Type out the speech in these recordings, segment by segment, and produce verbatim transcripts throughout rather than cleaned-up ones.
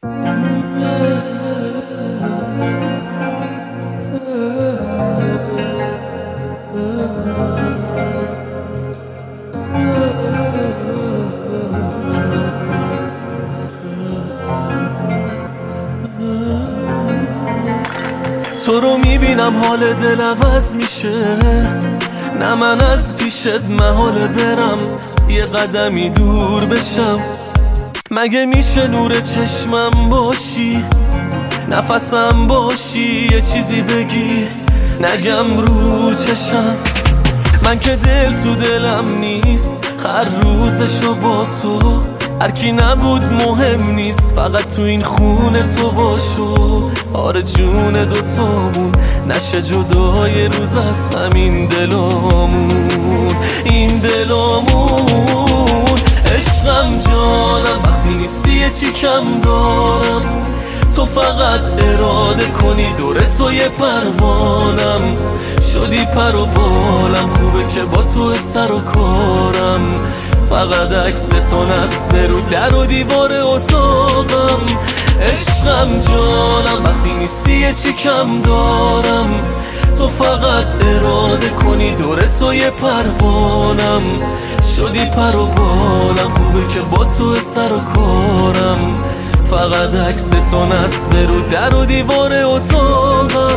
تو رو میبینم حال دل عوض میشه، نه من از پیشت محاله برم یه قدمی دور بشم. مگه میشه نور چشمم باشی، نفسم باشی، یه چیزی بگی نگم رو چشم. من که دل تو دلم نیست، هر روزشو با تو، هر کی نبود مهم نیست، فقط تو این خونه تو باشو. آره جون دوتامون نشه جدای روز از همین دلامون، این دلامون. عشقم جانم وقتی نیستی یه چی کم دارم، تو فقط اراده کنی دور تو یه پروانم. شدی پر و بالم، خوبه که با تو سر و کارم. فقط عکس تو نصب رو در و دیوار اتاقم. عشقم جانم وقتی نیستی یه چی کم دارم، تو فقط اراده کنی دور تو یه پروانم. شدی پر و بالم، خوبه که با تو سر و کارم. فقط عکس تو نصب رو در و دیوار اتاقم.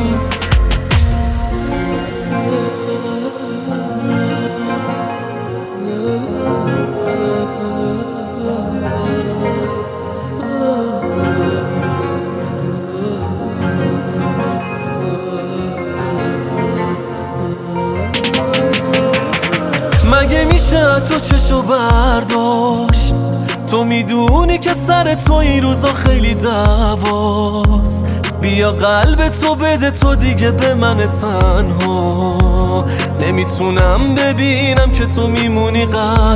مگه میشه تو چشو برداشت، تو میدونی که سر تو این روزا خیلی دعواست. بیا قلب تو بده تو دیگه به من تنها، نمیتونم ببینم که تو میمونی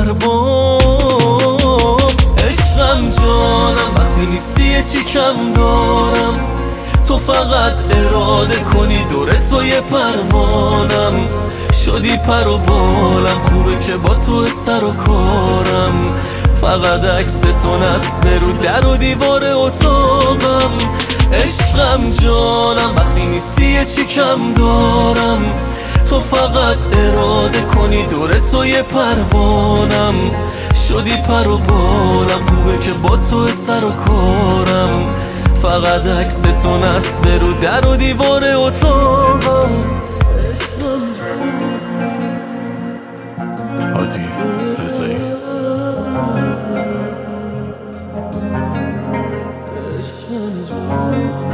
قربان. عشقم جانم وقتی نیستی یه چی کم دارم، تو فقط اراده کنی دور تو یه پروانم. شدی پر و بالم، خوبه که با تو سر و کارم. فقط عکس تو نصب رو در و دیوار اتاقم. عشقم جانم وقتی نیستی یه چی کم دارم، تو فقط اراده کنی دور تو یه پروانم. شدی پر و بالم، خوبه که با تو سر و کارم. فقط عکس تو نصب رو در و دیوار اتاقم. هادی رضایی. عشقم جان